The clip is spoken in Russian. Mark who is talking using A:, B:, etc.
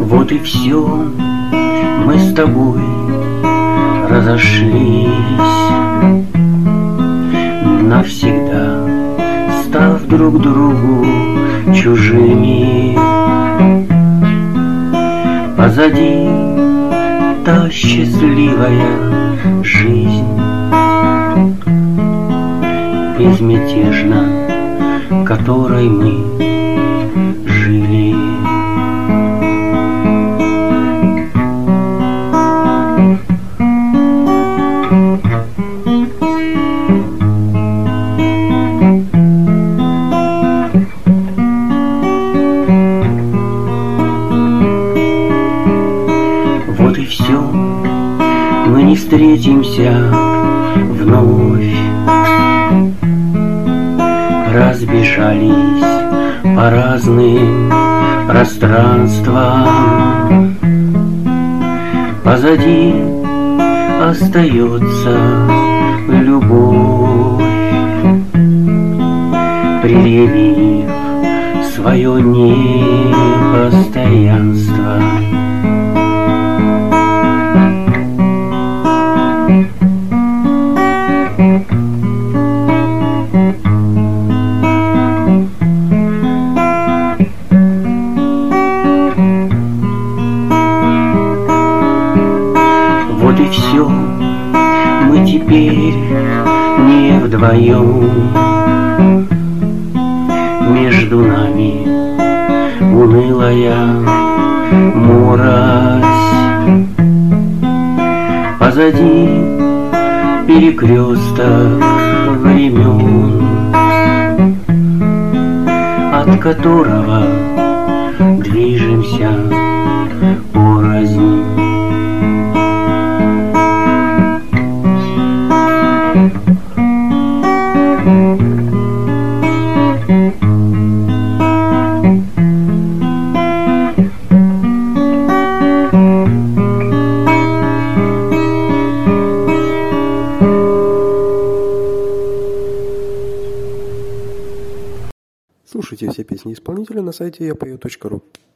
A: Вот и все, мы с тобой разошлись навсегда, став друг другу чужими. Позади та счастливая жизнь, безмятежно которой мы жили. Вот и все, мы не встретимся вновь, разбежались по разным пространствам. Позади остается любовь, предъявив свое непостоянство. Вот и все, мы теперь не вдвоем. Между нами унылая морось. Позади перекресток времен, от которого движемся порознь.
B: Слушайте все песни исполнителя на сайте yapою.ru.